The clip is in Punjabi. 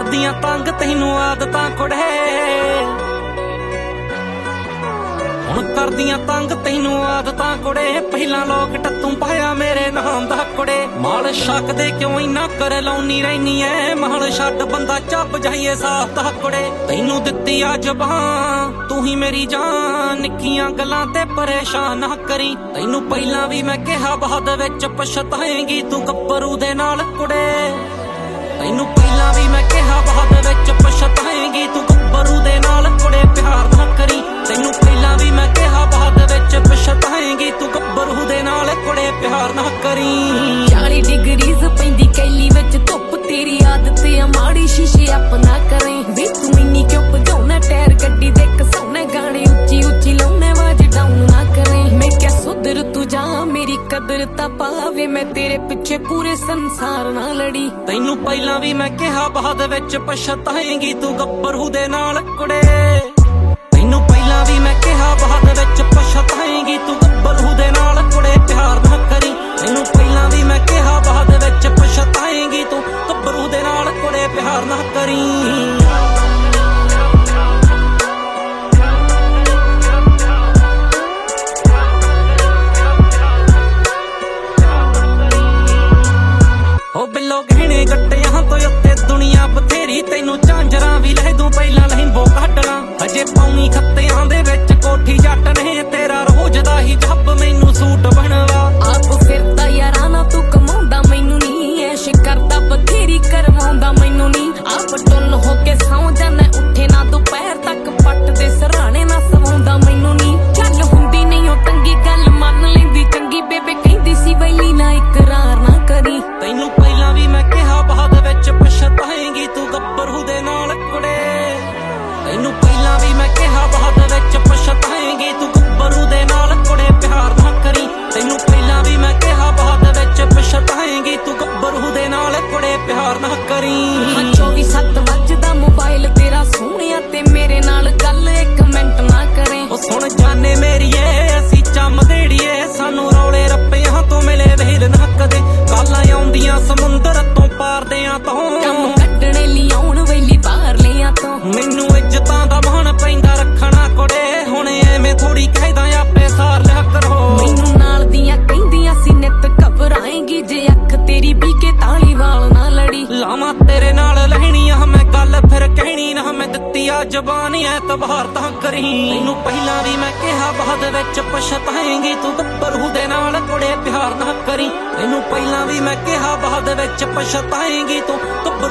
ਕਰਦੀਆਂ ਤੰਗ ਤੈਨੂੰ ਆਦਤਾਂ ਕੁੜੇ, ਹੁਣ ਕਰਦੀਆਂ ਤੰਗ ਤੈਨੂੰ ਆਦਤਾਂ ਕੁੜੇ। ਪਹਿਲਾਂ ਲੋਕ ਟੱਤੂ ਪਾਇਆ ਮੇਰੇ ਨਾਮ ਦਾ ਕੁੜੇ। ਮਾਲ ਸ਼ੱਕ ਦੇ ਕਿਉਂ ਇੰਨਾ ਕਰ ਲਾਉਣੀ ਰਹਿਨੀ ਐ, ਮਾਲ ਛੱਡ ਬੰਦਾ ਚੱਬ ਜਾਈਏ ਸਾਫ ਦਾ ਕੁੜੇ। ਤੈਨੂੰ ਦਿੱਤੀ ਆ ਜ਼ਬਾਨ ਤੂੰ ਹੀ ਮੇਰੀ ਜਾਨ, ਨਿੱਕੀਆਂ ਗੱਲਾਂ ਤੇ ਪਰੇਸ਼ਾਨ ਨਾ ਕਰੀ। ਤੈਨੂੰ ਪਹਿਲਾਂ ਵੀ ਮੈਂ ਕਿਹਾ ਬਾਅਦ ਵਿੱਚ ਪਛਤਾਏਂਗੀ ਤੂੰ ਗੱਭਰੂ ਦੇ ਨਾਲ ਕੁੜੇ। ਤੈਨੂੰ ਪਹਿਲਾਂ ਵੀ ਮੈਂ ਕਿਹਾ ਬਾਅਦ ਵਿੱਚ ਪਛਤਾਏਂਗੀ ਤੂੰ ਗੱਭਰੂ ਦੇ ਨਾਲ ਕੁੜੇ। ਪਿਆਰ ਨਾ ਕਰੀ, ਤੈਨੂੰ ਪਹਿਲਾਂ ਵੀ ਮੈਂ ਕਿਹਾ ਬਾਅਦ ਵਿੱਚ ਪਛਤਾਏਂਗੀ ਤੂੰ ਗੱਭਰੂ ਦੇ ਨਾਲ ਕੁੜੇ। ਪਿਆਰ ਨਾ ਕਰੀ। 40 ਡਿਗਰੀਜ਼ ਪੈਂਦੀ ਕੈਲੀ ਵਿੱਚ ਧੁੱਪ, ਤੇਰੀ ਆਦਤ ਆ ਮਾੜੀ, ਸ਼ੀਸ਼ੇ ਆਪਣਾ ਕਰੇ ਵੇ ਤੂੰ ਇੰਨੀ ਕਿਉਂ ਭਜਾਉਣਾ। ਟਾਇਰ ਗੱਡੀ ਦੇ ਕਸਾਉਣੇ ਗਾਣੇ ਉੱਚੀ ਉੱਚੀ ਲਾਉਣੇ, ਆਵਾਜ਼ ਡਾਊਨ ਨਾ ਕਰੇ। ਮੈਂ ਕਿਹਾ ਸੁਧਰ ਤੂੰ ਜਾ ਮੇਰੀ ਕਦਰ ਤਾਂ ਪਾਵੇ, ਮੈਂ ਤੇਰੇ ਪਿੱਛੇ ਪੂਰੇ ਸੰਸਾਰ ਨਾਲ ਲੜੀ। ਤੈਨੂੰ ਪਹਿਲਾਂ ਵੀ ਮੈਂ ਕਿਹਾ ਬਾਅਦ ਵਿੱਚ ਪਛਤਾਏਂਗੀ ਤੂੰ ਗੱਭਰੂ ਦੇ ਨਾਲ ਕੁੜੇ। ਤੈਨੂੰ ਪਹਿਲਾਂ ਵੀ ਮੈਂ ਕਿਹਾ ਬਾਅਦ ਵਿੱਚ ਪਛਤਾਏਂਗੀ ਤੂੰ ਗੱਭਰੂ ਦੇ ਨਾਲ ਕੁੜੇ। ਪਿਆਰ ਨਾ ਕਰੀ, ਤੈਨੂੰ ਪਹਿਲਾਂ ਵੀ ਮੈਂ ਕਿਹਾ ਬਾਅਦ ਵਿੱਚ ਪਛਤਾਏਂਗੀ ਤੂੰ ਗੱਭਰੂ ਦੇ ਨਾਲ ਕੁੜੇ। ਪਿਆਰ ਨਾ ਕਰੀ। ਉਹ ਬਿੱਲੋ ਗਹਿਣੇ ਗੱਟਿਆਂ ਤੋਂ ਉੱਤੇ ਦੁਨੀਆ ਬਥੇਰੀ, ਤੈਨੂੰ ਝਾਂਜਰਾਂ ਵੀ ਲੈ ਦੂੰ ਪਹਿਲਾਂ ਲਹਿੰਬੋ ਕੱਢਣਾ। ਹਜੇ ਪਾਉਣੀ ਖੱਤਿਆਂ ਦੇ ਵਿੱਚ ਕੋਠੀ ਜੱਟ ਨੇ, ਤੇਰਾ ਰੋਜ਼ ਦਾ ਹੀ ਜੱਬ ਮੈਨੂੰ ਸੂਟ ਬਣਵਾ। ਆਪ ਫਿਰਦਾ ਯਾਰਾਂ ਨਾਲ ਤੂੰ ਕਮਾਉਂਦਾ ਮੈਨੂੰ ਨੀ, ਐਸ਼ ਕਰਦਾ ਬਥੇਰੀ ਕਰਵਾਉਂਦਾ ਮੈਨੂੰ ਨੀ। ਆਪ ਟੁੰਨ ਹੋ ਕੇ ਸੌਂ ਜਾਣਾ, ਉੱਠੇ ਨਾ ਦੁਪਹਿਰ ਤੱਕ ਪੱਟ ਦੇ ਸਰਾਣੇ ਨਾ ਸਵਾਉਂਦਾ ਮੈਨੂੰ ਨੀ। ਚੱਲ ਹੁੰਦੀ ਨਹੀਂ ਉਹ ਤੰਗੀ ਗੱਲ ਮੰਨ ਲੈਂਦੀ ਚੰਗੀ, ਬੇਬੇ ਕਹਿੰਦੀ ਸੀ ਵੈਲੀ ਨਾ ਇਕਰਾਰ ਨਾ ਕਰੀ। ਤੈਨੂੰ ਪਹਿਲਾਂ ਵੀ ਮੈਂ ਕਿਹਾ ਬਾਅਦ ਵਿੱਚ ਪਛਤਾਏਂਗੀ ਤੂੰ ਗੱਭਰੂ ਦੇ ਨਾਲ ਕੁੜੇ। ਤੈਨੂੰ ਪਹਿਲਾਂ ਵੀ ਮੈਂ ਕਿਹਾ ਬਾਅਦ ਵਿੱਚ ਪਛਤਾਏਂਗੀ ਤੂੰ ਗੱਭਰੂ ਦੇ ਨਾਲ ਕੁੜੇ। ਪਿਆਰ ਨਾ ਕਰੀ, ਤੈਨੂੰ ਪਹਿਲਾਂ ਵੀ ਮੈਂ ਕਿਹਾ ਬਾਅਦ ਵਿੱਚ ਪਛਤਾਏਂਗੀ ਤੂੰ ਗੱਭਰੂ ਦੇ ਨਾਲ ਕੁੜੇ। ਪਿਆਰ ਨਾ ਕਰੀ। 24/7 ਵੱਜਦਾ ਮੋਬਾਈਲ ਤੇਰਾ ਸੋਹਣਿਆ, ਤੇ ਮੇਰੇ ਨਾਲ ਗੱਲ ਇੱਕ ਮਿੰਟ ਨਾ ਕਰੇ। ਉਹ ਸੁਣ ਜਾਨੇ ਮੇਰੀਏ ਅਸੀਂ ਚੰਮ ਦੇੜੀਏ, ਸਾਨੂੰ ਰੌਲੇ ਰੱਪਿਆਂ ਤੋਂ ਮਿਲੇ ਵੇਲ ਨਾ ਕਦੇ। ਕਾਲਾਂ ਆਉਂਦੀਆਂ ਸਮੁੰਦਰ ਤੋਂ ਪਾਰਦਿਆਂ ਤੋਂ, ਕੰਮ ਕੱਢਣੇ ਲਈ ਆਉਣ ਵੇਲੀ ਬਾਹਰ ਲਿਆ ਤੋਂ। ਮੈਨੂੰ ਇੱਜ਼ਤਾਂ ਦਾ ਮਾਣ ਪੈਂਦਾ ਰੱਖਣਾ ਕੁੜੇ, ਹੁਣ ਐਵੇਂ ਥੋੜੀ ਕਹਿਦਾ ਆਪੇ ਸਾਰ ਲਿਆ ਕਰੋ। ਮੈਨੂੰ ਨਾਲ ਦੀਆਂ ਕਹਿੰਦੀਆਂ ਸੀ ਨਿੱਤ ਘਬਰਾਏਂਗੀ, ਜੇ ਅੱਖ ਤੇਰੀ ਵੀ ਕੇ ਤਾਲੀ ਵਾਲ ਨਾ ਲੜੀ। ਲਾਵਾਂ ਤੇਰੇ ਨਾਲ ਲੈਣੀਆਂ ਮੈਂ ਗੱਲ ਫਿਰ ਕਹਿਣੀ ਨਾ, ਮੈਂ ਦਿੱਤੀ ਆ ਜ਼ਬਾਨ ਐਤਬਾਰ ਤਾਂ ਕਰੀ। ਤੈਨੂੰ ਪਹਿਲਾਂ ਵੀ ਮੈਂ ਕਿਹਾ ਬਾਅਦ ਵਿੱਚ ਪਛਤਾਏਂਗੀ ਤੂੰ ਗੱਭਰੂ ਦੇ ਨਾਲ ਕੁੜੇ। ਪਿਆਰ ਨਾ ਕਰੀ, ਤੈਨੂੰ ਪਹਿਲਾਂ ਵੀ ਮੈਂ ਕਿਹਾ ਬਾਅਦ ਵਿੱਚ ਪਛਤਾਏਂਗੀ ਤੂੰ ਗੱਭਰੂ